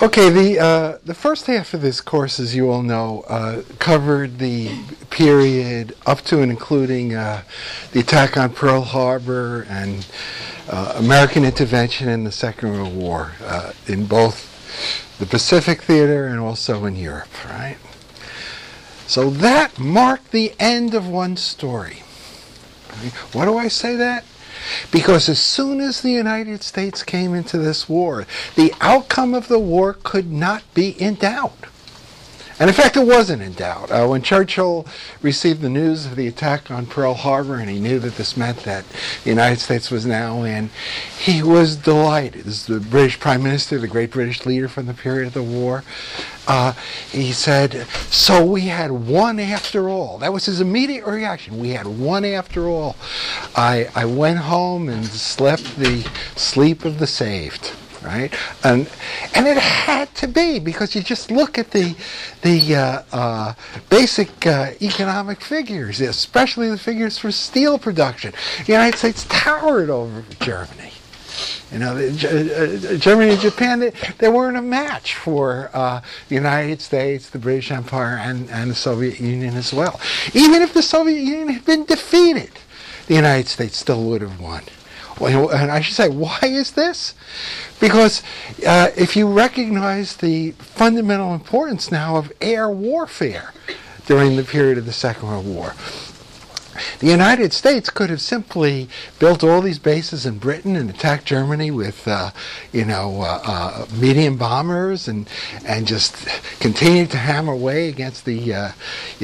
Okay, the first half of this course, as you all know, covered the period up to and including the attack on Pearl Harbor and American intervention in the Second World War in both the Pacific theater and also in Europe, right? So that marked the end of one story. Right? Why do I say that? Because as soon as the United States came into this war, the outcome of the war could not be in doubt. And in fact, it wasn't in doubt. When Churchill received the news of the attack on Pearl Harbor, and he knew that this meant that the United States was now in, he was delighted. This is the British Prime Minister, the great British leader from the period of the war. He said, so we had won after all. That was his immediate reaction. We had won after all. I went home and slept the sleep of the saved. Right, and it had to be, because you just look at the basic economic figures, especially the figures for steel production. The United States towered over Germany. You know, Germany and Japan, they weren't a match for the United States, the British Empire, and the Soviet Union as well. Even if the Soviet Union had been defeated, the United States still would have won. And I should say, why is this? Because if you recognize the fundamental importance now of air warfare during the period of the Second World War, the United States could have simply built all these bases in Britain and attacked Germany with, medium bombers and just continued to hammer away against the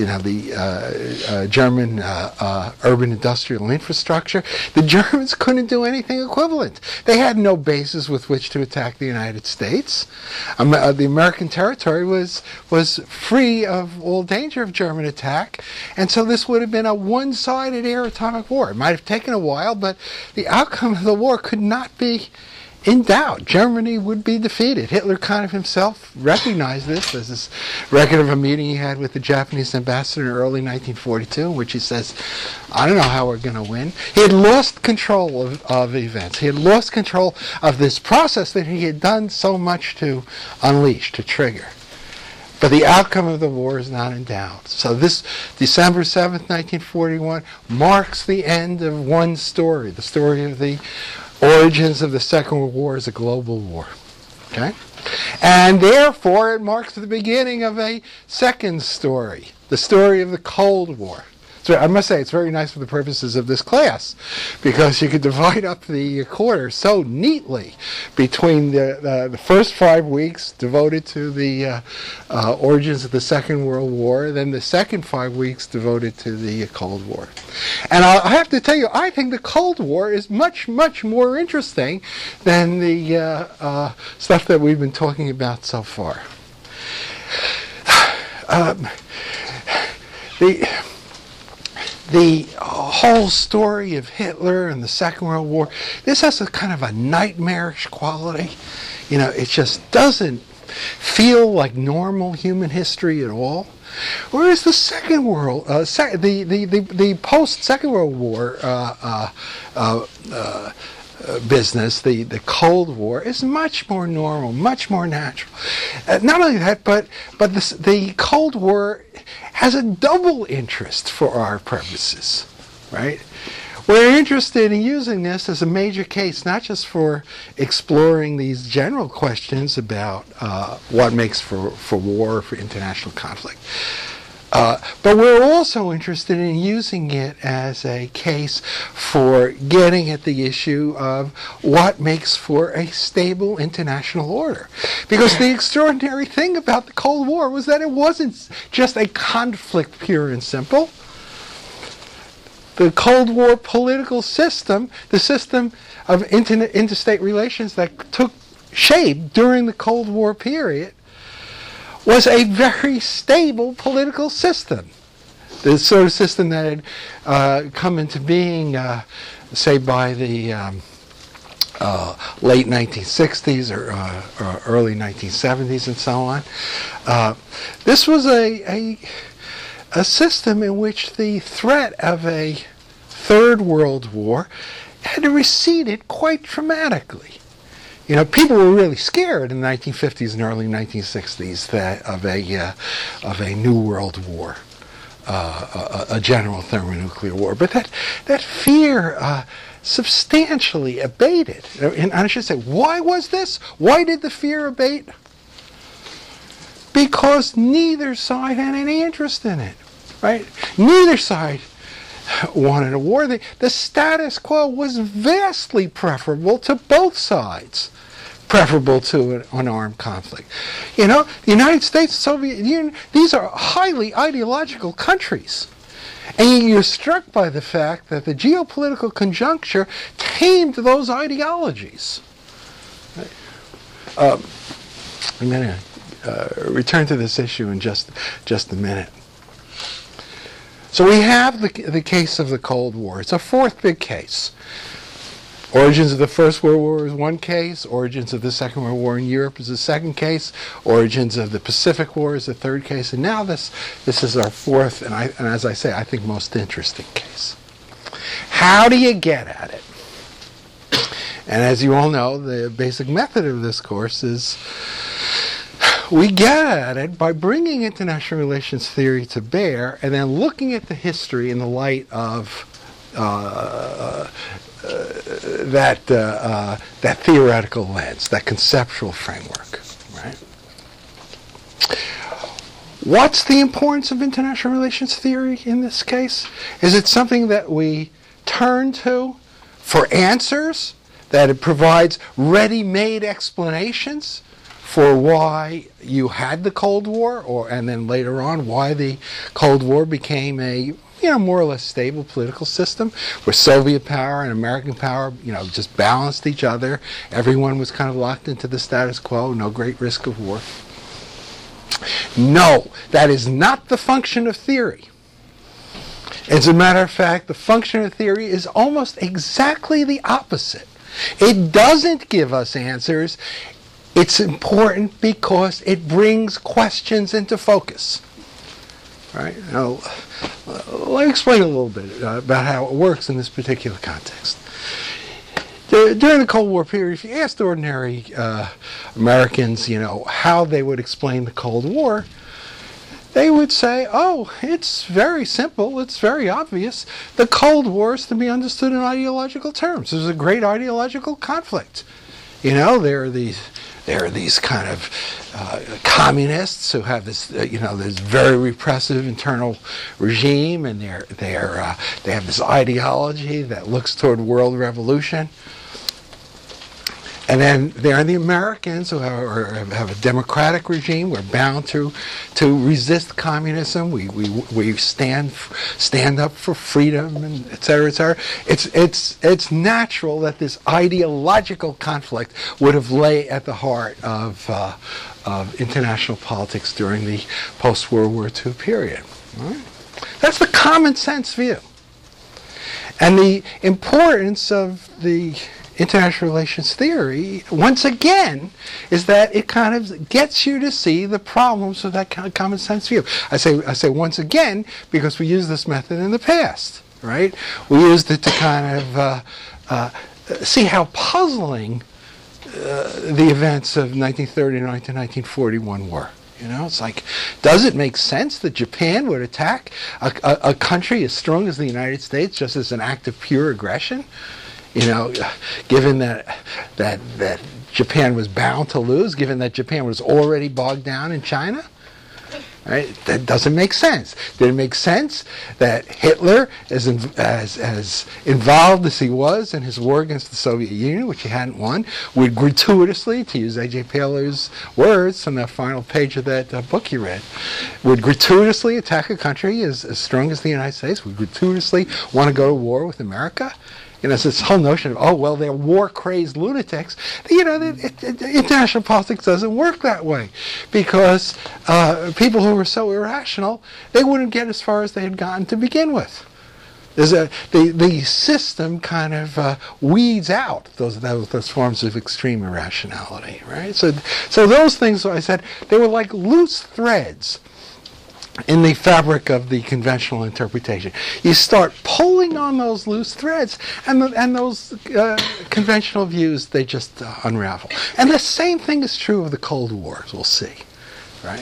German urban industrial infrastructure. The Germans couldn't do anything equivalent. They had no bases with which to attack the United States. The American territory was free of all danger of German attack, and so this would have been a one-sided air atomic war. It might have taken a while, but the outcome of the war could not be in doubt. Germany would be defeated. Hitler kind of himself recognized this. There's this record of a meeting he had with the Japanese ambassador in early 1942, in which he says, I don't know how we're going to win. He had lost control of events. He had lost control of this process that he had done so much to unleash, to trigger. But the outcome of the war is not in doubt. So this December 7th, 1941, marks the end of one story, the story of the origins of the Second World War as a global war. Okay? And therefore, it marks the beginning of a second story, the story of the Cold War. So I must say, it's very nice for the purposes of this class, because you could divide up the quarter so neatly between the first 5 weeks devoted to the origins of the Second World War, then the second 5 weeks devoted to the Cold War. And I have to tell you, I think the Cold War is much, much more interesting than the stuff that we've been talking about so far. The whole story of Hitler and the Second World War, this has a kind of a nightmarish quality. You know, it just doesn't feel like normal human history at all. Whereas the Second World, the post-Second World War business, the Cold War, is much more normal, much more natural. Not only that, but the Cold War has a double interest for our purposes, right? We're interested in using this as a major case, not just for exploring these general questions about what makes for war, for international conflict, but we're also interested in using it as a case for getting at the issue of what makes for a stable international order. Because the extraordinary thing about the Cold War was that it wasn't just a conflict pure and simple. The Cold War political system, the system of interstate relations that took shape during the Cold War period, was a very stable political system. The sort of system that had come into being, say, by the late 1960s or early 1970s and so on. This was a system in which the threat of a Third World War had receded quite dramatically. You know, people were really scared in the 1950s and early 1960s of a new world war, a general thermonuclear war. But that fear substantially abated. And I should say, why was this? Why did the fear abate? Because neither side had any interest in it, right? Neither side wanted a war. The status quo was vastly preferable to both sides, preferable to an armed conflict. You know, the United States, Soviet Union, these are highly ideological countries. And you're struck by the fact that the geopolitical conjuncture tamed those ideologies. I'm going to return to this issue in just a minute. So we have the case of the Cold War. It's a fourth big case. Origins of the First World War is one case. Origins of the Second World War in Europe is the second case. Origins of the Pacific War is the third case. And now this is our fourth, and as I say, I think most interesting case. How do you get at it? And as you all know, the basic method of this course is we get at it by bringing international relations theory to bear and then looking at the history in the light of that theoretical lens, that conceptual framework, right? What's the importance of international relations theory in this case? Is it something that we turn to for answers, that it provides ready-made explanations for why you had the Cold War, and then later on why the Cold War became a more or less stable political system where Soviet power and American power, just balanced each other. Everyone was kind of locked into the status quo, no great risk of war. No, that is not the function of theory. As a matter of fact, the function of theory is almost exactly the opposite. It doesn't give us answers. It's important because it brings questions into focus. Right? Now, let me explain a little bit about how it works in this particular context. During the Cold War period, if you asked ordinary Americans, how they would explain the Cold War, they would say, oh, it's very simple, it's very obvious. The Cold War is to be understood in ideological terms. It was a great ideological conflict. There are these kind of communists who have this, this very repressive internal regime, and they have this ideology that looks toward world revolution. And then there are the Americans who have a democratic regime. We're bound to resist communism. We stand up for freedom, and et cetera, et cetera. It's natural that this ideological conflict would have lay at the heart of international politics during the post-World War II period. Right? That's the common sense view. And the importance of the international relations theory, once again, is that it kind of gets you to see the problems of that kind of common sense view. I say once again because we used this method in the past, right? We used it to kind of see how puzzling the events of 1939 to 1941 were. It's like, does it make sense that Japan would attack a country as strong as the United States just as an act of pure aggression? Given that Japan was bound to lose, given that Japan was already bogged down in China, right? That doesn't make sense. Did it make sense that Hitler, as involved as he was in his war against the Soviet Union, which he hadn't won, would gratuitously, to use A.J. Paler's words from that final page of that book you read, would gratuitously attack a country as strong as the United States, would gratuitously want to go to war with America? It's this whole notion of, they're war-crazed lunatics. International politics doesn't work that way because people who were so irrational, they wouldn't get as far as they had gotten to begin with. The system kind of weeds out those forms of extreme irrationality, right? So those things, I said, they were like loose threads in the fabric of the conventional interpretation. You start pulling on those loose threads, and those conventional views, they just unravel. And the same thing is true of the Cold War, as we'll see, right?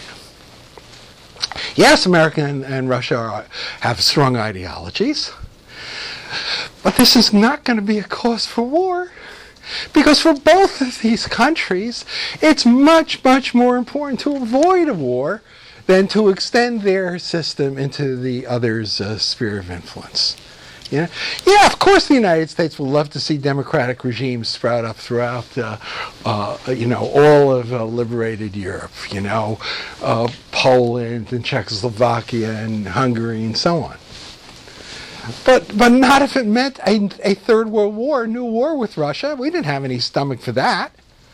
Yes, America and Russia have strong ideologies, but this is not going to be a cause for war. Because for both of these countries, it's much, much more important to avoid a war than to extend their system into the other's sphere of influence. Yeah, of course the United States will love to see democratic regimes sprout up throughout, all of liberated Europe, Poland and Czechoslovakia and Hungary and so on. But not if it meant a third world war, a new war with Russia. We didn't have any stomach for that.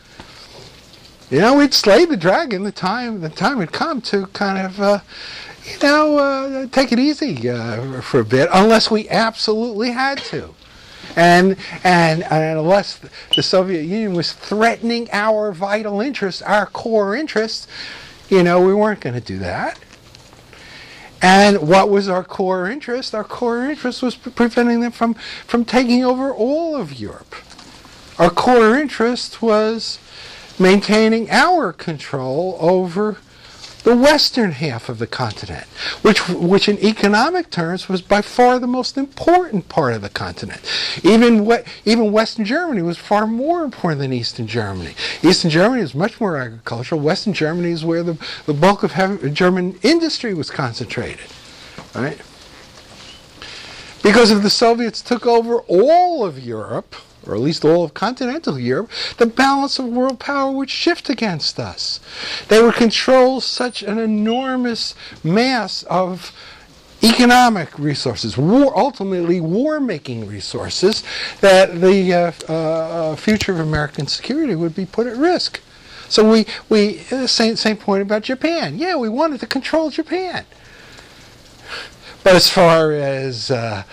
We'd slay the dragon the time had come to kind of, take it easy for a bit, unless we absolutely had to. And unless the Soviet Union was threatening our vital interests, our core interests, we weren't going to do that. And what was our core interest? Our core interest was preventing them from taking over all of Europe. Our core interest was maintaining our control over the western half of the continent, which in economic terms was by far the most important part of the continent. Even Western Germany was far more important than Eastern Germany. Eastern Germany is much more agricultural. Western Germany is where the bulk of German industry was concentrated, right? Because if the Soviets took over all of Europe, or at least all of continental Europe, the balance of world power would shift against us. They would control such an enormous mass of economic resources, ultimately war-making resources, that the future of American security would be put at risk. So same point about Japan. Yeah, we wanted to control Japan. But as far as,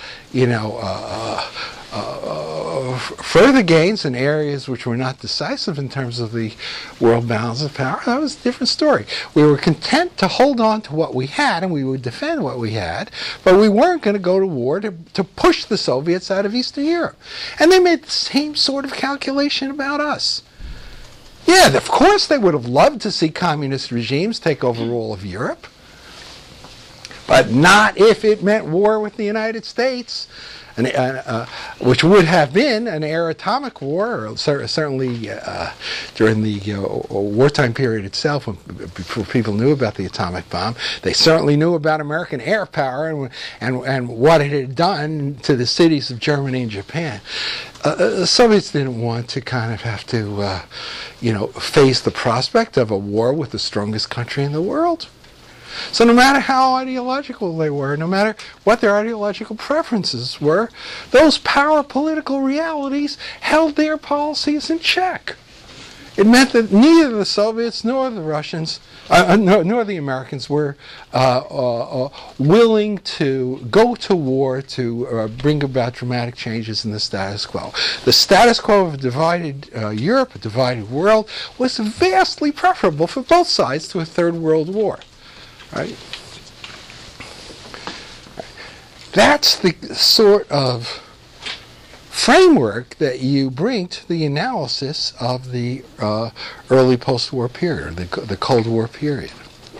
further gains in areas which were not decisive in terms of the world balance of power, that was a different story. We were content to hold on to what we had, and we would defend what we had, but we weren't going to go to war to push the Soviets out of Eastern Europe. And they made the same sort of calculation about us. Yeah, of course they would have loved to see communist regimes take over all of Europe, but not if it meant war with the United States, which would have been an air atomic war, or certainly during the wartime period itself, before people knew about the atomic bomb. They certainly knew about American air power and what it had done to the cities of Germany and Japan. The Soviets didn't want to kind of have to, face the prospect of a war with the strongest country in the world. So no matter how ideological they were, no matter what their ideological preferences were, those power political realities held their policies in check. It meant that neither the Soviets nor the Russians, nor the Americans were willing to go to war to bring about dramatic changes in the status quo. The status quo of a divided Europe, a divided world, was vastly preferable for both sides to a third world war. Right? That's the sort of framework that you bring to the analysis of the early post-war period, the Cold War period.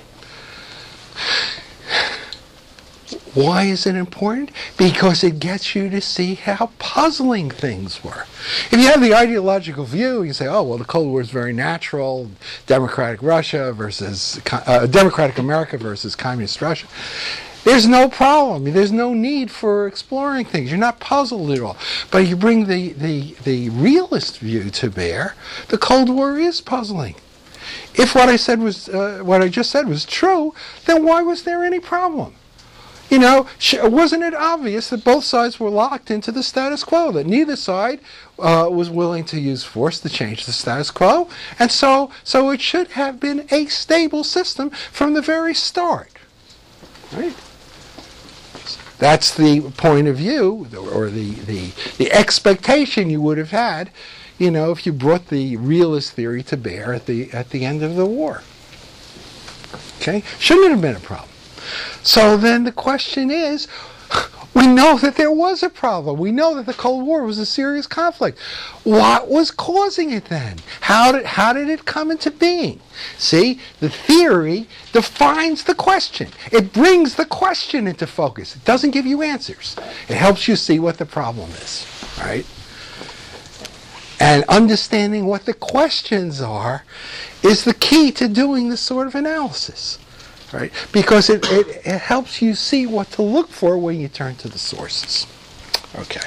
Why is it important? Because it gets you to see how puzzling things were. If you have the ideological view, you say, oh, well, the Cold War is very natural, democratic Russia versus, democratic America versus communist Russia. There's no problem. There's no need for exploring things. You're not puzzled at all. But you bring the realist view to bear, the Cold War is puzzling. If what I just said was true, then why was there any problem? Wasn't it obvious that both sides were locked into the status quo, that neither side was willing to use force to change the status quo, and so it should have been a stable system from the very start, right? That's the point of view, or the expectation you would have had, if you brought the realist theory to bear at the end of the war. Okay, shouldn't have been a problem. So then the question is, we know that there was a problem. We know that the Cold War was a serious conflict. What was causing it then? How did it come into being? See, the theory defines the question. It brings the question into focus. It doesn't give you answers. It helps you see what the problem is, right? And understanding what the questions are is the key to doing this sort of analysis. Right? Because it helps you see what to look for when you turn to the sources. Okay.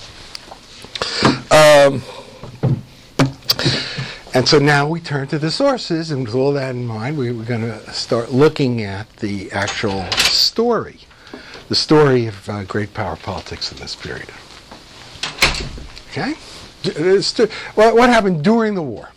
And so now we turn to the sources, and with all that in mind, we're going to start looking at the actual story, the story of great power politics in this period. Okay? What happened during the war?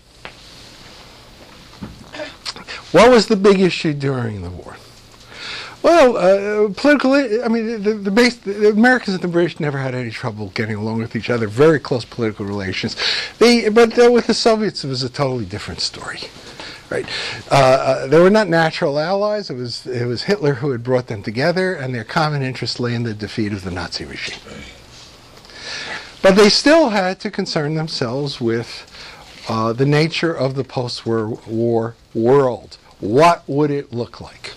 What was the big issue during the war? Well, politically, I mean, the Americans and the British never had any trouble getting along with each other. Very close political relations. But with the Soviets, it was a totally different story. Right? They were not natural allies. It was Hitler who had brought them together, and their common interest lay in the defeat of the Nazi regime. But they still had to concern themselves with the nature of the post-war world. What would it look like?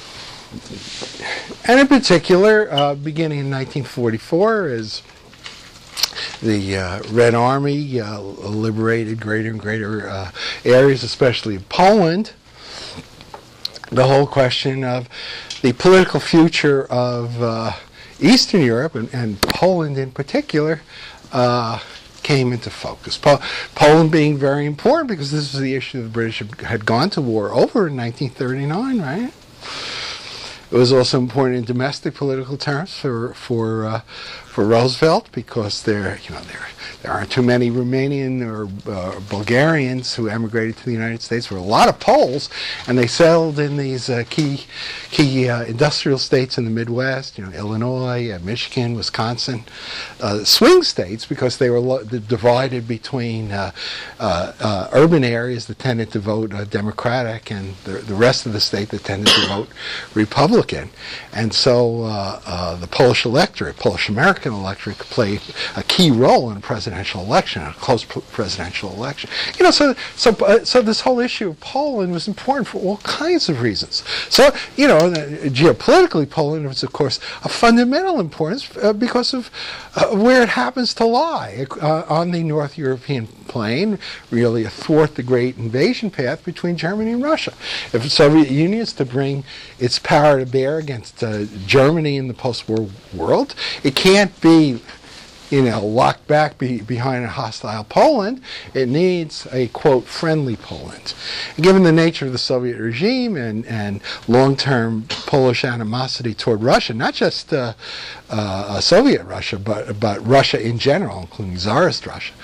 And in particular, beginning in 1944, as the Red Army liberated greater and greater areas, especially Poland, the whole question of the political future of Eastern Europe, and Poland in particular, came into focus. Poland being very important because this was the issue the British had gone to war over in 1939, right? It was also important in domestic political terms for Roosevelt because there aren't too many Romanian or Bulgarians who emigrated to the United States. There were a lot of Poles, and they settled in these key industrial states in the Midwest. Illinois, Michigan, Wisconsin, swing states because they were divided between urban areas that tended to vote Democratic and the rest of the state that tended to vote Republican. And so the Polish electorate, Polish-American electorate, played a key role in a presidential election, a close presidential election. So this whole issue of Poland was important for all kinds of reasons. So, geopolitically, Poland was, of course, of fundamental importance because of where it happens to lie on the North European plain, really athwart the great invasion path between Germany and Russia. If the Soviet Union is to bring its power to bear against Germany in the post-war world, it can't be locked back behind a hostile Poland. It needs a, quote, friendly Poland. And given the nature of the Soviet regime and long-term Polish animosity toward Russia, not just Soviet Russia, but Russia in general, including Tsarist Russia,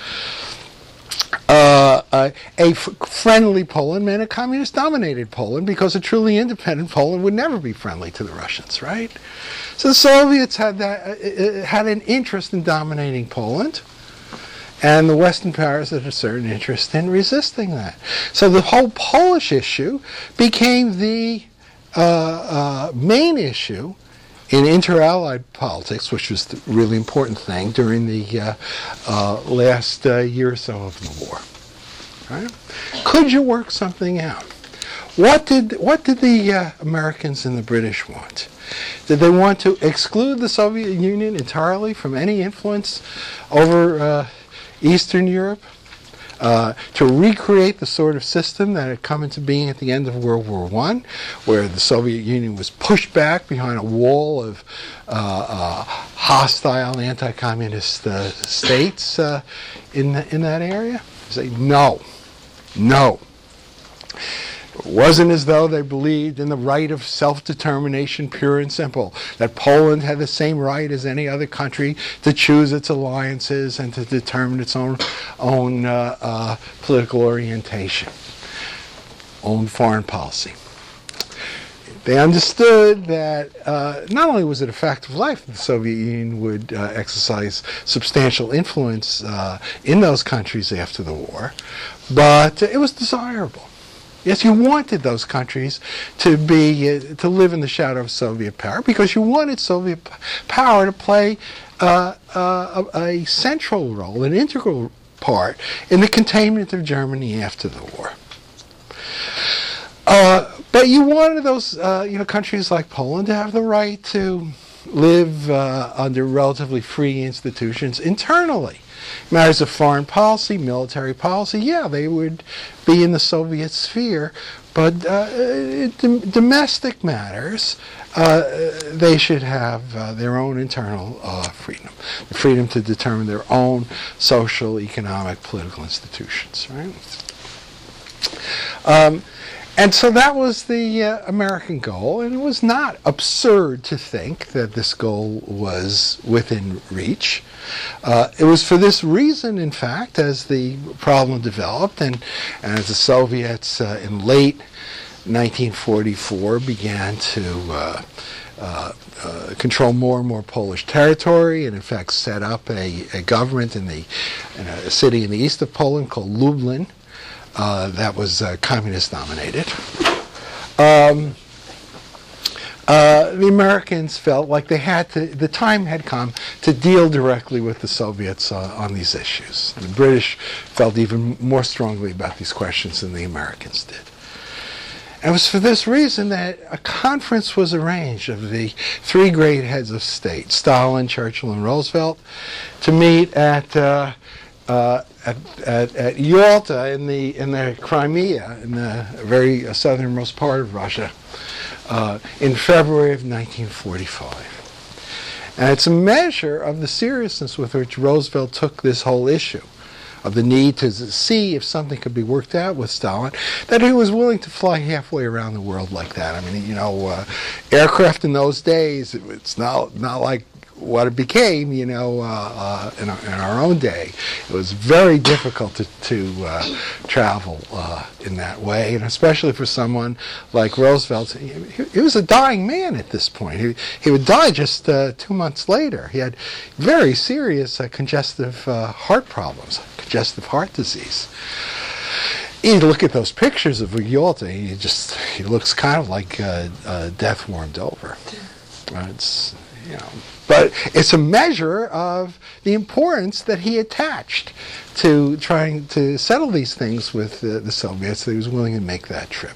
a friendly Poland meant a communist-dominated Poland because a truly independent Poland would never be friendly to the Russians, right? So the Soviets had an interest in dominating Poland, and the Western powers had a certain interest in resisting that. So the whole Polish issue became the main issue in inter-allied politics, which was the really important thing during the last year or so of the war. Right? Could you work something out? What did the Americans and the British want? Did they want to exclude the Soviet Union entirely from any influence over Eastern Europe? To recreate the sort of system that had come into being at the end of World War I, where the Soviet Union was pushed back behind a wall of hostile anti-communist states in that area? Say no. It wasn't as though they believed in the right of self-determination, pure and simple, that Poland had the same right as any other country to choose its alliances and to determine its own political orientation, own foreign policy. They understood that not only was it a fact of life that the Soviet Union would exercise substantial influence in those countries after the war, but it was desirable. Yes, you wanted those countries to live in the shadow of Soviet power because you wanted Soviet power to play a central role, an integral part in the containment of Germany after the war. But you wanted those countries like Poland to have the right to live under relatively free institutions internally. Matters of foreign policy, military policy, yeah, they would be in the Soviet sphere, but domestic matters, they should have their own internal freedom, the freedom to determine their own social, economic, political institutions, right? And so that was the American goal, and it was not absurd to think that this goal was within reach. It was for this reason, in fact, as the problem developed and as the Soviets in late 1944 began to control more and more Polish territory, and in fact set up a government in a city in the east of Poland called Lublin. That was communist dominated. The Americans felt like the time had come to deal directly with the Soviets on these issues. The British felt even more strongly about these questions than the Americans did. And it was for this reason that a conference was arranged of the three great heads of state, Stalin, Churchill, and Roosevelt, to meet at Yalta in the Crimea, in the very southernmost part of Russia, in February of 1945. And it's a measure of the seriousness with which Roosevelt took this whole issue, of the need to see if something could be worked out with Stalin, that he was willing to fly halfway around the world like that. I mean, aircraft in those days, it's not like what it became, in our own day. It was very difficult to travel in that way, and especially for someone like Roosevelt. He was a dying man at this point. He would die just 2 months later. He had very serious congestive heart problems, congestive heart disease. You look at those pictures of Yalta, he looks kind of like death warmed over. But it's a measure of the importance that he attached to trying to settle these things with the Soviets, that he was willing to make that trip.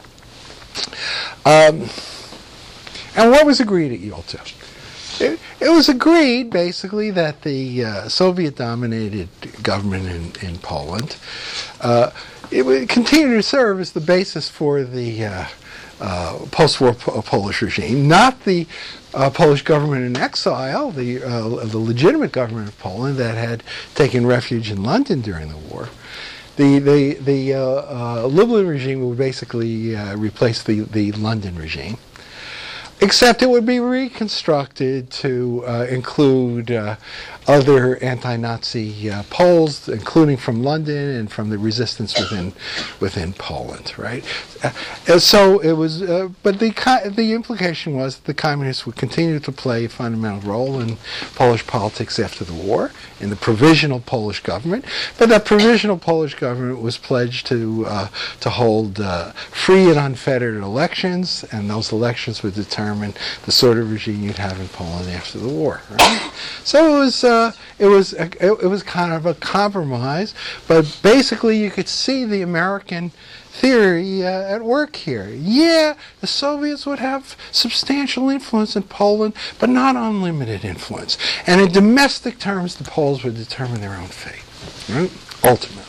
And what was agreed at Yalta? It was agreed, basically, that the Soviet-dominated government in Poland, it would continue to serve as the basis for the post-war Polish regime, not the Polish government in exile, the legitimate government of Poland that had taken refuge in London during the war. The Lublin regime would basically replace the London regime, except it would be reconstructed to include other anti-Nazi Poles, including from London and from the resistance within Poland, right? So it was, but the implication was that the communists would continue to play a fundamental role in Polish politics after the war, in the provisional Polish government, but that provisional Polish government was pledged to hold free and unfettered elections, and those elections would determine the sort of regime you'd have in Poland after the war. Right? So it was kind of a compromise, but basically you could see the American theory at work here. Yeah, the Soviets would have substantial influence in Poland, but not unlimited influence. And in domestic terms, the Poles would determine their own fate, right? Ultimately.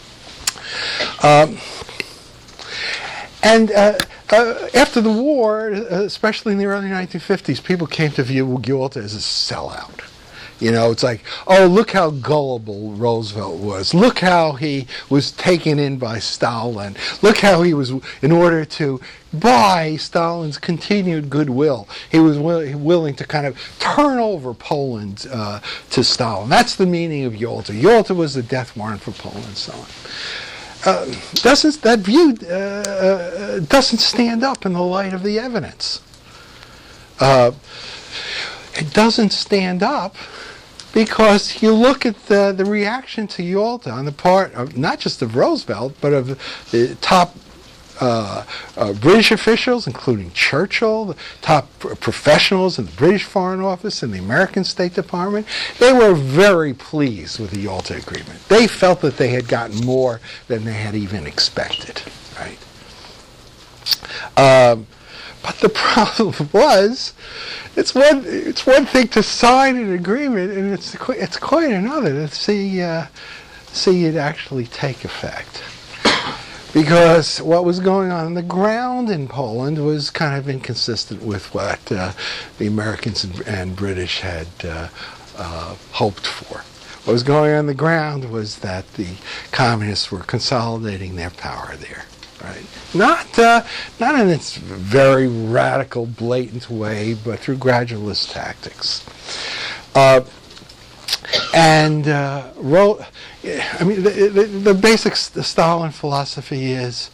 After the war, especially in the early 1950s, people came to view Yalta as a sellout. It's like, oh, look how gullible Roosevelt was. Look how he was taken in by Stalin. Look how he was, in order to buy Stalin's continued goodwill, he was willing to kind of turn over Poland to Stalin. That's the meaning of Yalta. Yalta was the death warrant for Poland and so on. That view doesn't stand up in the light of the evidence. It doesn't stand up because you look at the reaction to Yalta on the part of not just of Roosevelt, but of the top British officials, including Churchill, the top professionals in the British Foreign Office and the American State Department, they were very pleased with the Yalta Agreement. They felt that they had gotten more than they had even expected, right? But the problem was, it's one thing to sign an agreement, and it's quite another to see it actually take effect. Because what was going on the ground in Poland was kind of inconsistent with what the Americans and British had hoped for. What was going on the ground was that the communists were consolidating their power there, right? Not in its very radical, blatant way, but through gradualist tactics. The basic Stalin philosophy is,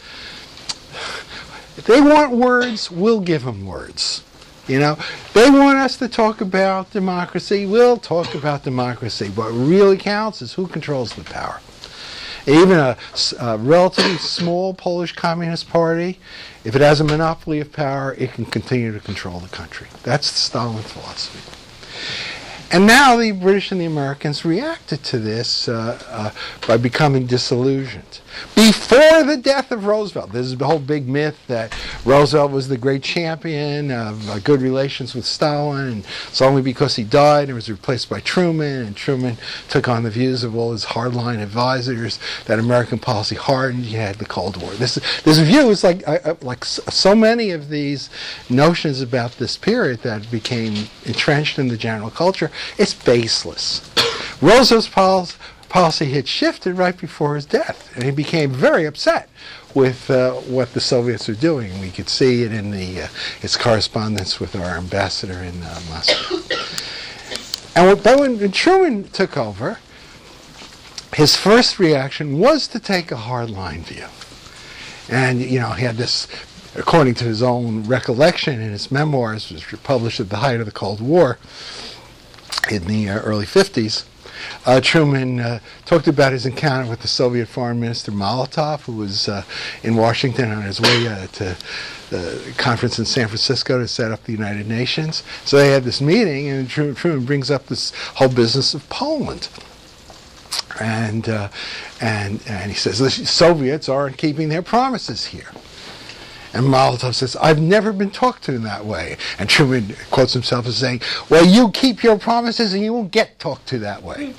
if they want words, we'll give them words. You know, they want us to talk about democracy, we'll talk about democracy. What really counts is who controls the power. Even a relatively small Polish Communist Party, if it has a monopoly of power, it can continue to control the country. That's the Stalin philosophy. And now the British and the Americans reacted to this by becoming disillusioned. Before the death of Roosevelt, this is the whole big myth that Roosevelt was the great champion of good relations with Stalin, and it's only because he died and was replaced by Truman, and Truman took on the views of all his hardline advisors that American policy hardened. You had the Cold War. This view is like so many of these notions about this period that became entrenched in the general culture. It's baseless. Roosevelt's policy had shifted right before his death, and he became very upset with what the Soviets were doing. We could see it in his correspondence with our ambassador in Moscow. And when Truman took over, his first reaction was to take a hardline view. And, you know, he had this, according to his own recollection in his memoirs, which were published at the height of the Cold War in the early 50s, Truman talked about his encounter with the Soviet Foreign Minister Molotov, who was in Washington on his way to the conference in San Francisco to set up the United Nations. So they had this meeting, and Truman brings up this whole business of Poland. And he says, the Soviets aren't keeping their promises here. And Molotov says, I've never been talked to in that way. And Truman quotes himself as saying, well, you keep your promises and you won't get talked to that way.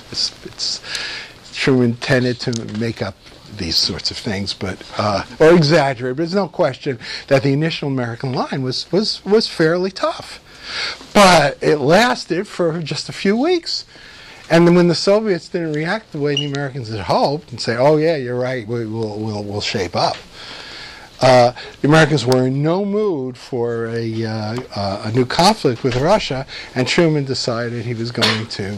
Truman tended to make up these sorts of things, but or exaggerate. But there's no question that the initial American line was fairly tough. But it lasted for just a few weeks. And then when the Soviets didn't react the way the Americans had hoped and say, oh, yeah, you're right, we'll shape up, the Americans were in no mood for a new conflict with Russia, and Truman decided he was going to,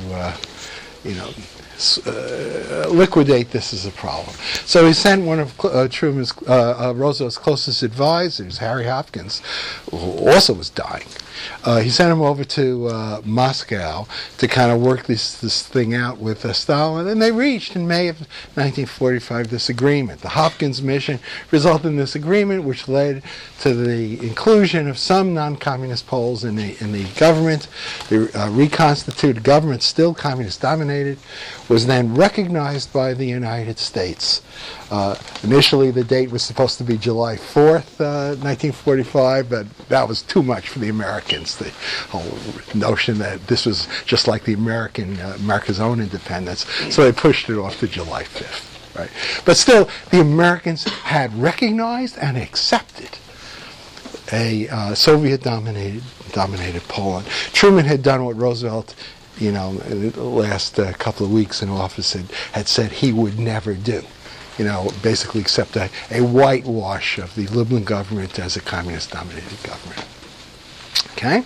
liquidate this as a problem. So he sent one of Roosevelt's closest advisors, Harry Hopkins, who also was dying. He sent him over to Moscow to kind of work this thing out with Stalin, and they reached in May of 1945 this agreement. The Hopkins mission resulted in this agreement, which led to the inclusion of some non-communist Poles in the government. The reconstituted government, still communist-dominated, was then recognized by the United States. Initially, the date was supposed to be July 4th, 1945, but that was too much for the Americans. The whole notion that this was just like the America's own independence, so they pushed it off to July 5th. Right? But still, the Americans had recognized and accepted a Soviet-dominated Poland. Truman had done what Roosevelt, in the last couple of weeks in office had said he would never do. Basically accept a whitewash of the liberal government as a communist-dominated government. Okay?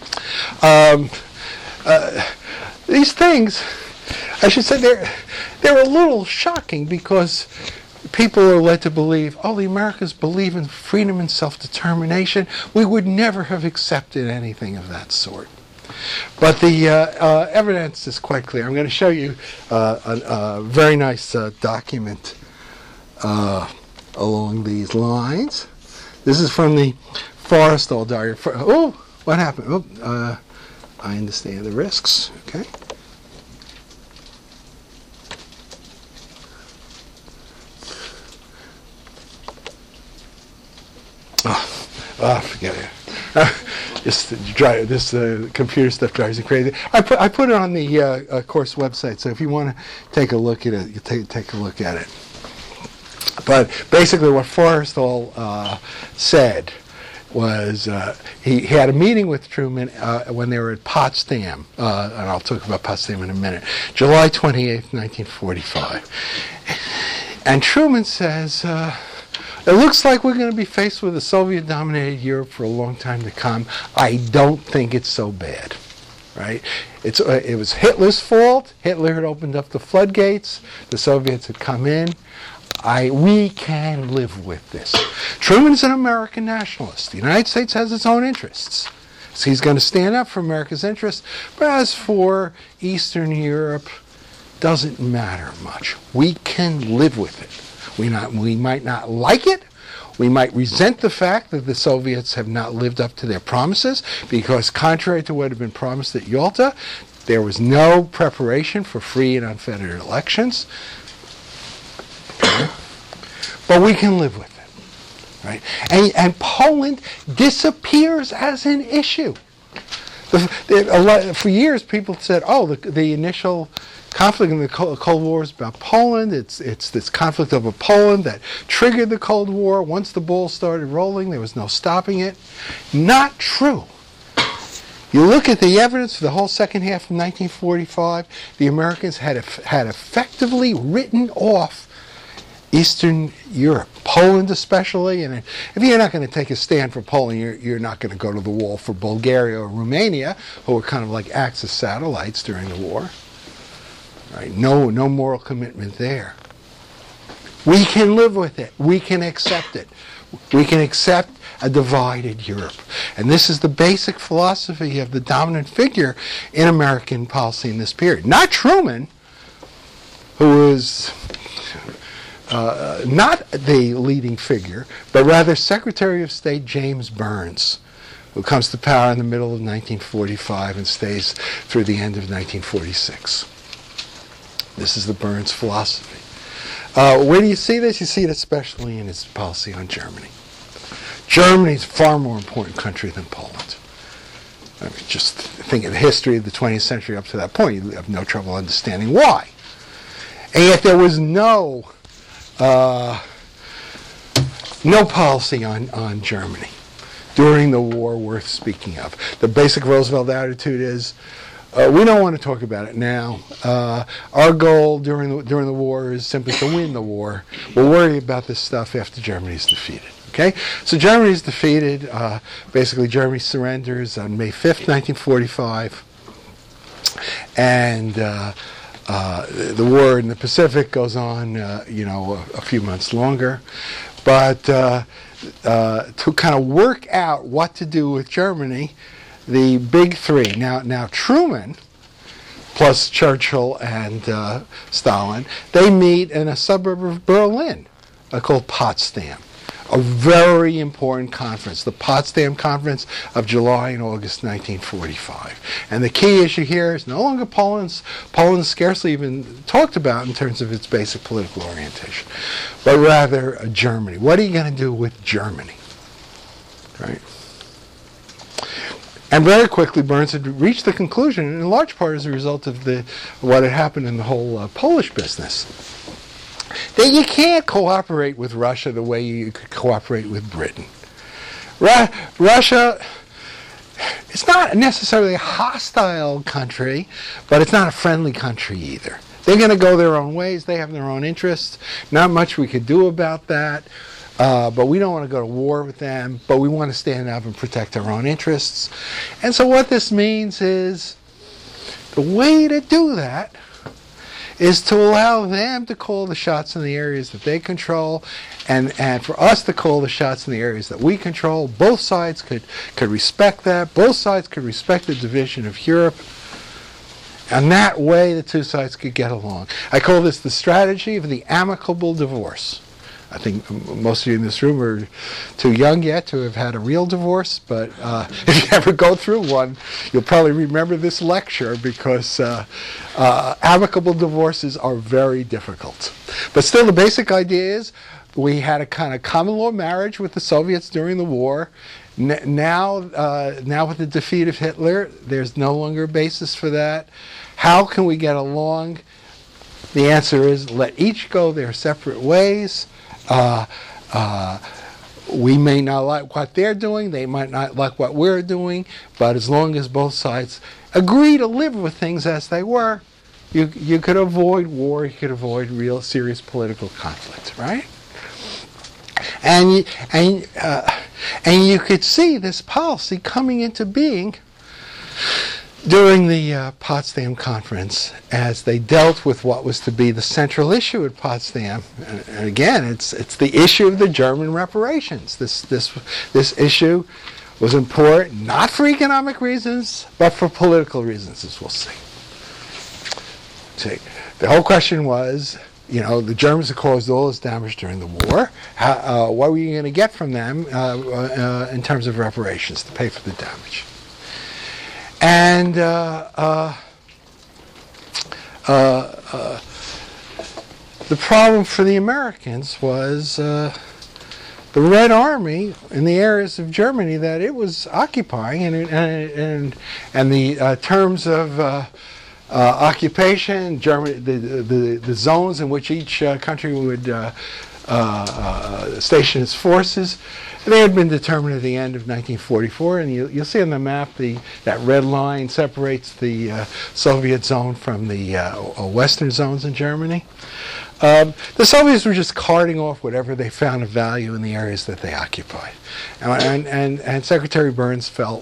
These things, I should say, they're a little shocking because people are led to believe, the Americans believe in freedom and self-determination. We would never have accepted anything of that sort. But the evidence is quite clear. I'm going to show you a very nice document along these lines. This is from the Forrestal diary. Oh, what happened? Oh, I understand the risks. Okay. Forget it. This computer stuff drives you crazy. I put it on the course website, so if you want to take a look at it, you take a look at it. But basically, what Forrestal said was he had a meeting with Truman when they were at Potsdam, and I'll talk about Potsdam in a minute, July 28th, 1945. And Truman says, it looks like we're going to be faced with a Soviet-dominated Europe for a long time to come. I don't think it's so bad, right? It was Hitler's fault. Hitler had opened up the floodgates. The Soviets had come in. We can live with this. Truman's an American nationalist. The United States has its own interests. So he's going to stand up for America's interests. But as for Eastern Europe, doesn't matter much. We can live with it. We might not like it. We might resent the fact that the Soviets have not lived up to their promises, because contrary to what had been promised at Yalta, there was no preparation for free and unfettered elections. But we can live with it, right? And Poland disappears as an issue. For years, people said, "Oh, the initial conflict in the Cold War is about Poland. It's this conflict over Poland that triggered the Cold War. Once the ball started rolling, there was no stopping it." Not true. You look at the evidence for the whole second half of 1945, the Americans had effectively written off Eastern Europe, Poland especially. And if you're not going to take a stand for Poland, you're not going to go to the wall for Bulgaria or Romania, who were kind of like Axis satellites during the war. Right? No moral commitment there. We can live with it. We can accept it. We can accept a divided Europe. And this is the basic philosophy of the dominant figure in American policy in this period. Not Truman, who is not the leading figure, but rather Secretary of State James Burns, who comes to power in the middle of 1945 and stays through the end of 1946. This is the Burns philosophy. Where do you see this? You see it especially in his policy on Germany. Germany is a far more important country than Poland. I mean, just think of the history of the 20th century up to that point. You have no trouble understanding why. And yet there was no policy on Germany during the war worth speaking of. The basic Roosevelt attitude is, we don't want to talk about it now. Our goal during the war is simply to win the war. We'll worry about this stuff after Germany's defeated. Okay? So Germany's defeated. Basically, Germany surrenders on May 5th, 1945. And the war in the Pacific goes on, a few months longer. But to kind of work out what to do with Germany, the big three. Now Truman, plus Churchill and Stalin, they meet in a suburb of Berlin called Potsdam. A very important conference, the Potsdam Conference of July and August 1945. And the key issue here is no longer Poland's scarcely even talked about in terms of its basic political orientation, but rather Germany. What are you going to do with Germany? Right? And very quickly, Burns had reached the conclusion, in large part as a result of what had happened in the whole Polish business, that you can't cooperate with Russia the way you could cooperate with Britain. Russia, it's not necessarily a hostile country, but it's not a friendly country either. They're going to go their own ways. They have their own interests. Not much we could do about that. But we don't want to go to war with them, but we want to stand up and protect our own interests. And so what this means is the way to do that is to allow them to call the shots in the areas that they control, and for us to call the shots in the areas that we control. Both sides could respect that. Both sides could respect the division of Europe. And that way the two sides could get along. I call this the strategy of the amicable divorce. I think most of you in this room are too young yet to have had a real divorce, but if you ever go through one, you'll probably remember this lecture, because amicable divorces are very difficult. But still, the basic idea is we had a kind of common law marriage with the Soviets during the war. Now with the defeat of Hitler, there's no longer a basis for that. How can we get along? The answer is let each go their separate ways. We may not like what they're doing, they might not like what we're doing, but as long as both sides agree to live with things as they were, you could avoid war, you could avoid real serious political conflict, right? And you could see this policy coming into being during the Potsdam Conference as they dealt with what was to be the central issue at Potsdam. And again, it's the issue of the German reparations. This issue was important not for economic reasons, but for political reasons, as we'll see. The whole question was, the Germans had caused all this damage during the war. What were you going to get from them in terms of reparations to pay for the damage? And the problem for the Americans was the Red Army in the areas of Germany that it was occupying, and the terms of occupation, Germany, the zones in which each country would station its forces, they had been determined at the end of 1944, and you'll see on the map that red line separates the Soviet zone from the Western zones in Germany. The Soviets were just carting off whatever they found of value in the areas that they occupied, and Secretary Burns felt,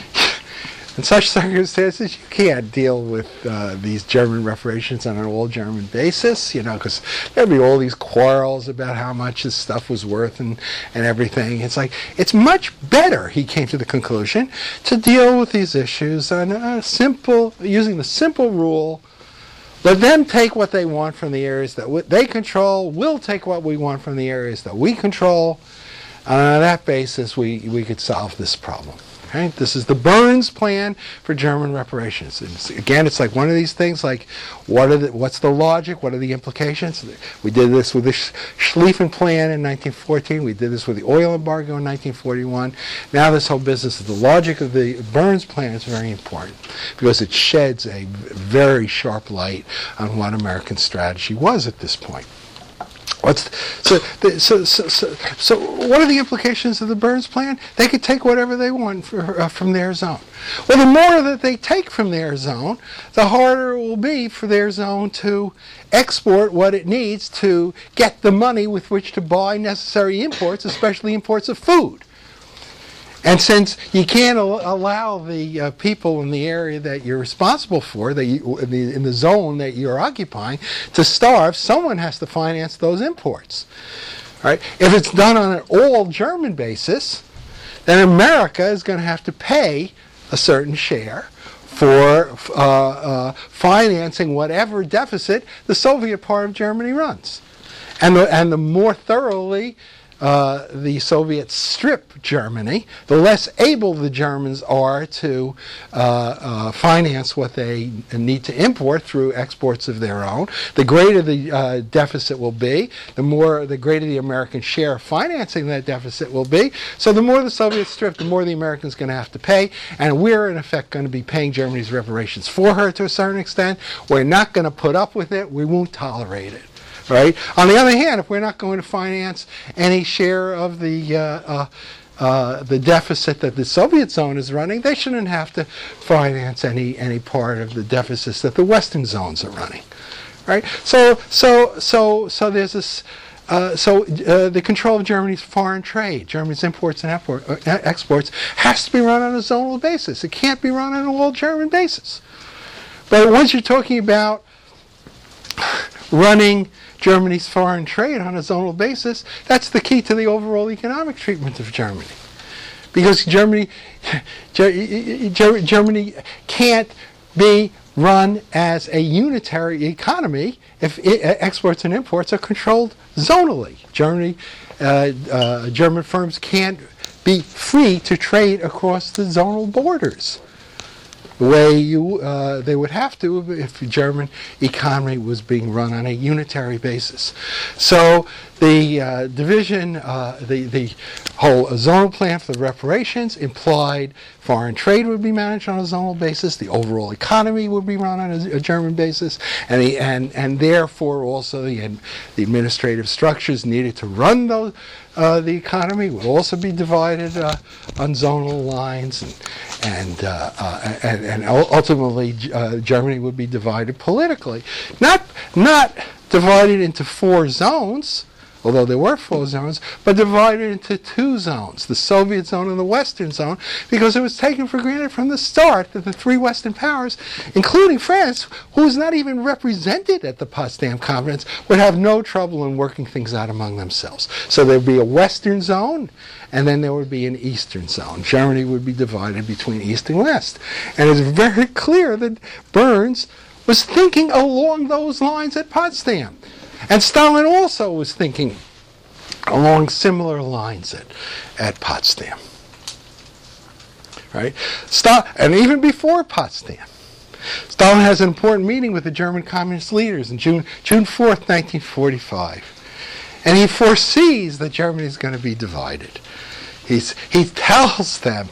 in such circumstances, you can't deal with these German reparations on an all-German basis, because there'd be all these quarrels about how much this stuff was worth and everything. It's like, it's much better, he came to the conclusion, to deal with these issues on using the simple rule, let them take what they want from the areas that they control, we'll take what we want from the areas that we control, and on that basis we could solve this problem. Okay? This is the Burns plan for German reparations. It's like one of these things, like what's the logic, what are the implications? We did this with the Schlieffen plan in 1914, we did this with the oil embargo in 1941. Now this whole business of the logic of the Burns plan is very important, because it sheds a very sharp light on what American strategy was at this point. So what are the implications of the Burns plan? They could take whatever they want from their zone. Well, the more that they take from their zone, the harder it will be for their zone to export what it needs to get the money with which to buy necessary imports, especially imports of food. And since you can't allow the people in the area that you're responsible for, in the zone that you're occupying, to starve, someone has to finance those imports. Right? If it's done on an all-German basis, then America is going to have to pay a certain share for financing whatever deficit the Soviet part of Germany runs. And the more thoroughly the Soviets strip Germany, the less able the Germans are to finance what they need to import through exports of their own. The greater the deficit will be, the greater the American share of financing that deficit will be. So the more the Soviets strip, the more the Americans are going to have to pay, and we're in effect going to be paying Germany's reparations for her to a certain extent. We're not going to put up with it. We won't tolerate it. Right. On the other hand, if we're not going to finance any share of the deficit that the Soviet zone is running, they shouldn't have to finance any part of the deficits that the Western zones are running. Right. So there's this. The control of Germany's foreign trade, Germany's imports and exports, has to be run on a zonal basis. It can't be run on an all-German basis. But once you're talking about running Germany's foreign trade on a zonal basis, that's the key to the overall economic treatment of Germany. Because Germany can't be run as a unitary economy if exports and imports are controlled zonally. German firms can't be free to trade across the zonal borders the way they would have to if the German economy was being run on a unitary basis. So the division, the whole zonal plan for the reparations implied foreign trade would be managed on a zonal basis, the overall economy would be run on a German basis, and therefore also the administrative structures needed to run those the economy would also be divided on zonal lines, and ultimately Germany would be divided politically, not divided into 4 zones, although there were 4 zones, but divided into 2 zones, the Soviet zone and the Western zone, because it was taken for granted from the start that the 3 Western powers, including France, who was not even represented at the Potsdam Conference, would have no trouble in working things out among themselves. So there would be a Western zone, and then there would be an Eastern zone. Germany would be divided between East and West. And it's very clear that Burns was thinking along those lines at Potsdam. And Stalin also was thinking along similar lines at Potsdam. Right? And even before Potsdam, Stalin has an important meeting with the German communist leaders on June 4th, 1945. And he foresees that Germany is going to be divided. He tells them,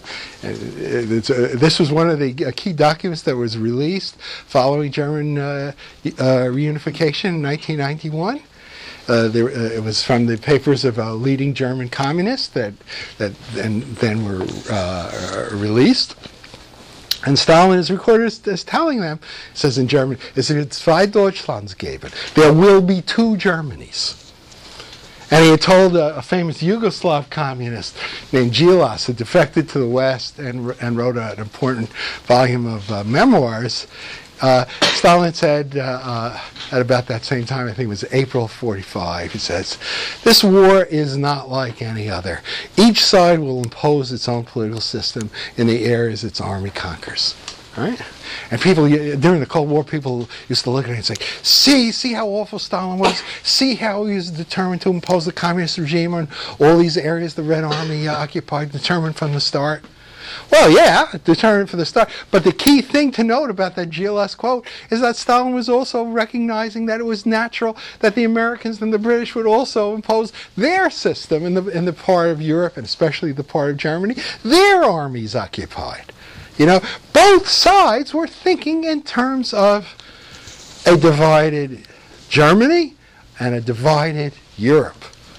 this was one of the key documents that was released following German reunification in 1991. It was from the papers of a leading German communist that then were released. And Stalin is recorded as telling them, it says in German, es wird 2 Deutschlands geben. There will be 2 Germanys. And he had told a famous Yugoslav communist named Djilas, who defected to the West and wrote an important volume of memoirs. Stalin said at about that same time, I think it was April 45, he says, "This war is not like any other. Each side will impose its own political system in the areas its army conquers." Right? And people, during the Cold War, people used to look at it and say, see how awful Stalin was? See how he was determined to impose the communist regime on all these areas the Red Army occupied, determined from the start? Well, yeah, determined from the start. But the key thing to note about that Djilas quote is that Stalin was also recognizing that it was natural that the Americans and the British would also impose their system in the part of Europe, and especially the part of Germany, their armies occupied. You know, both sides were thinking in terms of a divided Germany and a divided Europe.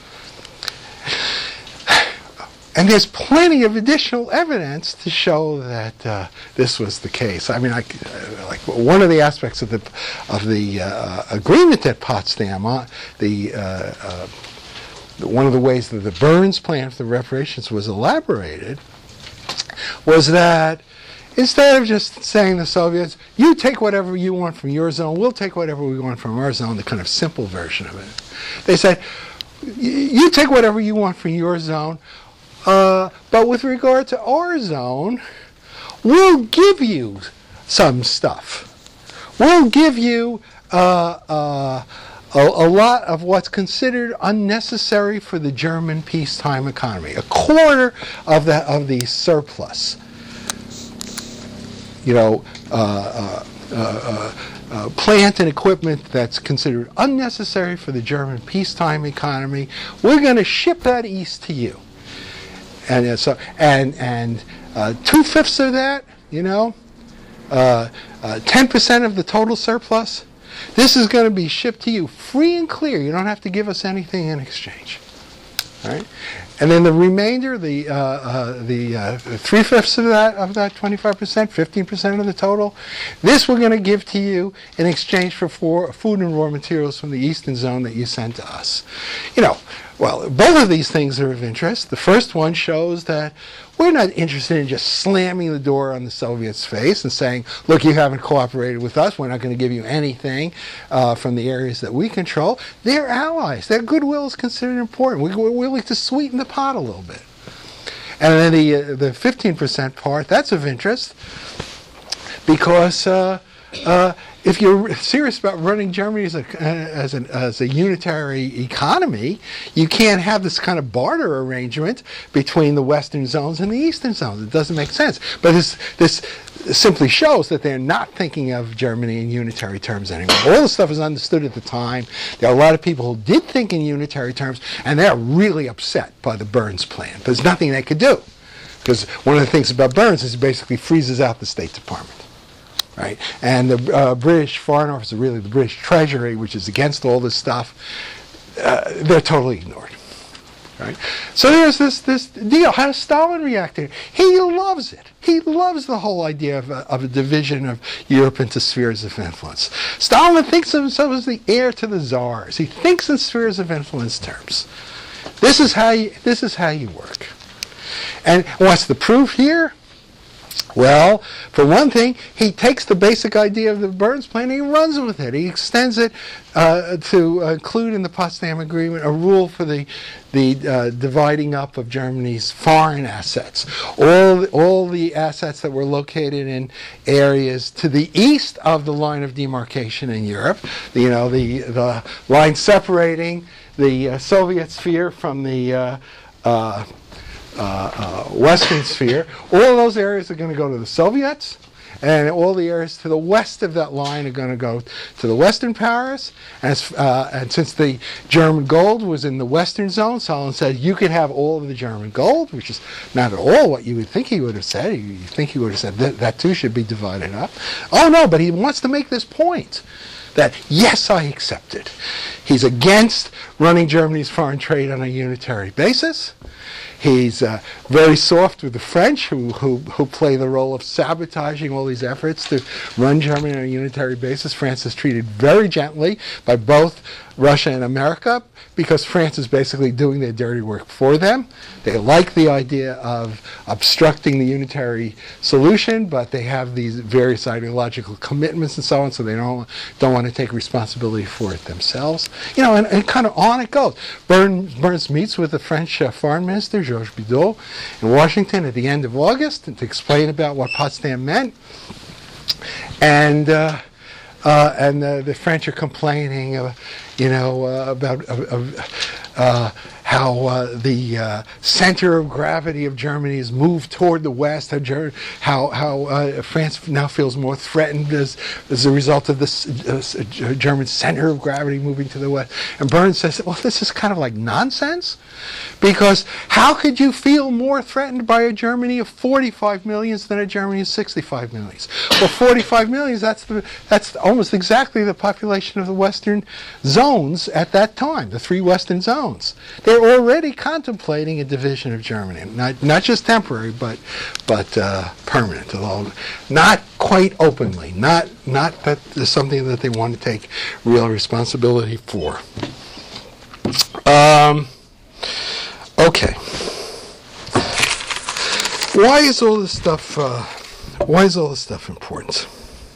And there's plenty of additional evidence to show that this was the case. I mean, like one of the aspects of the agreement at Potsdam, one of the ways that the Burns plan for the reparations was elaborated was that instead of just saying to the Soviets, you take whatever you want from your zone, we'll take whatever we want from our zone, the kind of simple version of it. They said, you take whatever you want from your zone, but with regard to our zone, we'll give you some stuff. We'll give you a lot of what's considered unnecessary for the German peacetime economy, a quarter of the surplus. You know, plant and equipment that's considered unnecessary for the German peacetime economy. We're going to ship that east to you, and so 2/5 of that, you know, 10% of the total surplus. This is going to be shipped to you free and clear. You don't have to give us anything in exchange. All right. And then the remainder, the 3/5 of that 25%, 15% of the total, this we're going to give to you in exchange for food and raw materials from the Eastern Zone that you send to us. You know, well, both of these things are of interest. The first one shows that we're not interested in just slamming the door on the Soviets' face and saying, look, you haven't cooperated with us, we're not going to give you anything from the areas that we control. They're allies. Their goodwill is considered important. We're willing to sweeten the pot a little bit. And then the 15% part, that's of interest because if you're serious about running Germany as a unitary economy, you can't have this kind of barter arrangement between the Western zones and the Eastern zones. It doesn't make sense. But this simply shows that they're not thinking of Germany in unitary terms anymore. All this stuff was understood at the time. There are a lot of people who did think in unitary terms, and they're really upset by the Burns plan. There's nothing they could do. Because one of the things about Burns is he basically freezes out the State Department. Right? And the British Foreign Office, really the British Treasury, which is against all this stuff, they're totally ignored. Right? So there's this deal. How does Stalin react to it? He loves it. He loves the whole idea of a division of Europe into spheres of influence. Stalin thinks of himself as the heir to the czars. He thinks in spheres of influence terms. This is how you work. And what's the proof here? Well, for one thing, he takes the basic idea of the Burns Plan and he runs with it. He extends it to include in the Potsdam Agreement a rule for the dividing up of Germany's foreign assets. All the assets that were located in areas to the east of the line of demarcation in Europe, the line separating the Soviet sphere from the Western sphere, all of those areas are going to go to the Soviets, and all the areas to the west of that line are going to go to the Western powers. And since the German gold was in the Western zone, Stalin said, you can have all of the German gold, which is not at all what you would think he would have said. You think he would have said that too should be divided up. Oh no, but he wants to make this point that, yes, I accept it. He's against running Germany's foreign trade on a unitary basis. He's very soft with the French, who play the role of sabotaging all these efforts to run Germany on a unitary basis. France is treated very gently by both Russia and America because France is basically doing their dirty work for them. They like the idea of obstructing the unitary solution, but they have these various ideological commitments and so on, so they don't want to take responsibility for it themselves. And kind of on it goes. Burns meets with the French foreign minister, Georges Bidault, in Washington at the end of August to explain about what Potsdam meant. And the French are complaining, about how the center of gravity of Germany has moved toward the west. How France now feels more threatened as a result of this German center of gravity moving to the west. And Burns says, well, this is kind of like nonsense, because how could you feel more threatened by a Germany of 45 million than a Germany of 65 million? Well, 45 million, that's almost exactly the population of the Western zones at that time, the three Western zones. They're already contemplating a division of Germany, not just temporary, but permanent, although not quite openly, not that there's something that they want to take real responsibility for. Okay. Why is all this stuff important?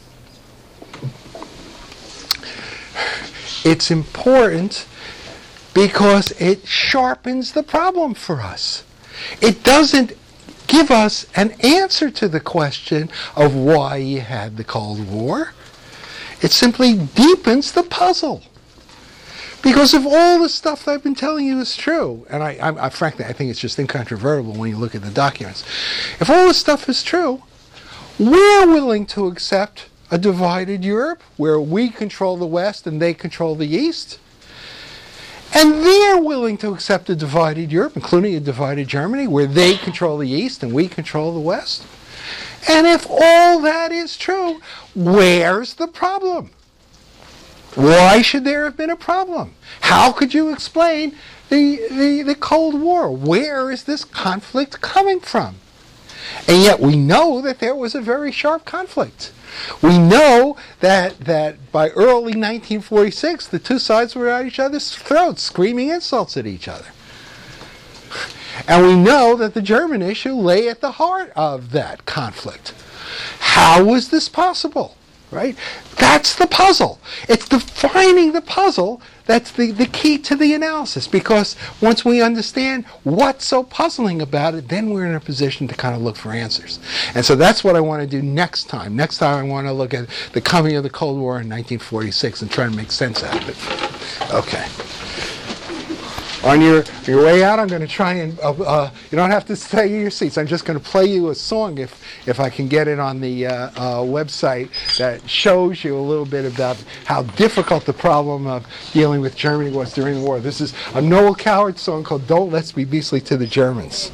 It's important because it sharpens the problem for us. It doesn't give us an answer to the question of why you had the Cold War. It simply deepens the puzzle. Because if all the stuff I've been telling you is true, and I frankly, I think it's just incontrovertible when you look at the documents. If all this stuff is true, we're willing to accept a divided Europe where we control the West and they control the East. And they're willing to accept a divided Europe, including a divided Germany, where they control the East and we control the West. And if all that is true, where's the problem? Why should there have been a problem? How could you explain the Cold War? Where is this conflict coming from? And yet we know that there was a very sharp conflict. We know that by early 1946, the two sides were at each other's throats, screaming insults at each other. And we know that the German issue lay at the heart of that conflict. How was this possible? right? That's the puzzle. It's defining the puzzle that's the key to the analysis, because once we understand what's so puzzling about it, then we're in a position to kind of look for answers. And so that's what I want to do next time. Next time I want to look at the coming of the Cold War in 1946 and try to make sense out of it. Okay. On your way out, I'm going to try and, you don't have to stay in your seats. I'm just going to play you a song, if I can get it on the website, that shows you a little bit about how difficult the problem of dealing with Germany was during the war. This is a Noel Coward song called Don't Let's Be Beastly to the Germans.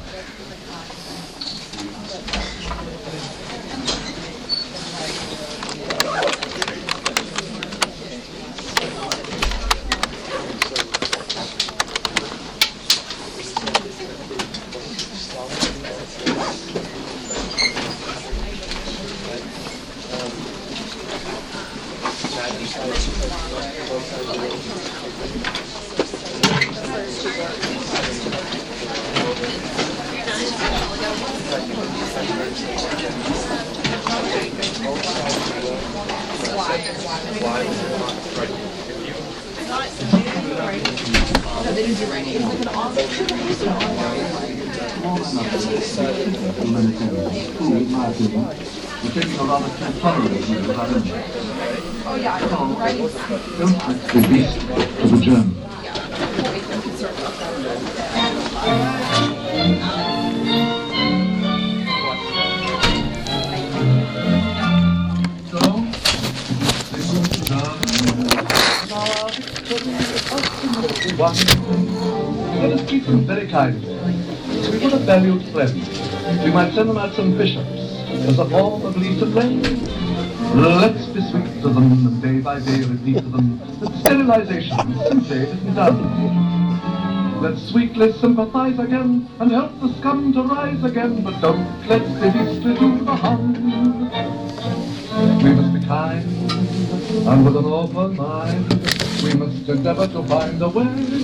Let us treat them very kindly. We were a valued friend. We might send them out some bishops as a form of lease of land. Let's be sweet to them and day by day repeat to them that sterilization simply isn't done. Let's sweetly sympathize again and help the scum to rise again, but don't let the beastly do the harm. We must be kind and with an open mind. We must endeavor to find a way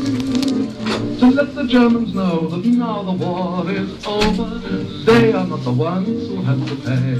to let the Germans know that now the war is over. They are not the ones who have to pay.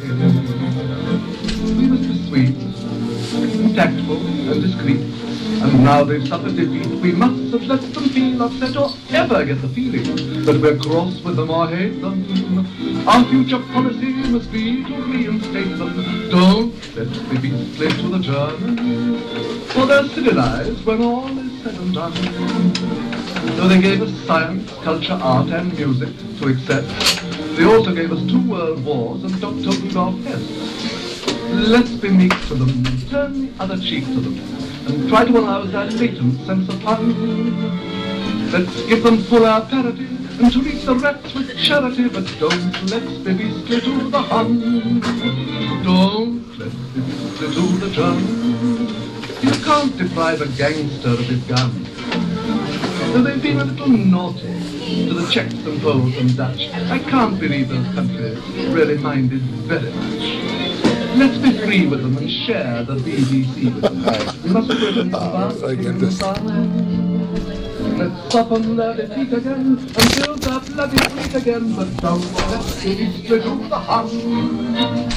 We must be sweet and tactful and discreet. And now they've suffered defeat, we mustn't let them feel upset or ever get the feeling that we're cross with them or hate them. Our future policy must be to reinstate them. Don't let's be beastly to the Germans, for they're civilized when all is said and done. Though they gave us science, culture, art and music to accept, they also gave us 2 world wars and Dr. Rudolf Hess. Let's be meek to them, turn the other cheek to them, and try to arouse their latent sense of fun. Let's give them full our parity, and treat the rats with charity, but don't let's be beastly to the Hun. Don't let's be beastly to the German. You can't deprive a gangster of his gun. Though they've been a little naughty to the Czechs and Poles and Dutch, I can't believe those countries really minded very much. Let's be free with them and share the BBC with them. We must prevent the let's soften their defeat again and build their bloody fleet again, but don't let's be beastly to the Hun.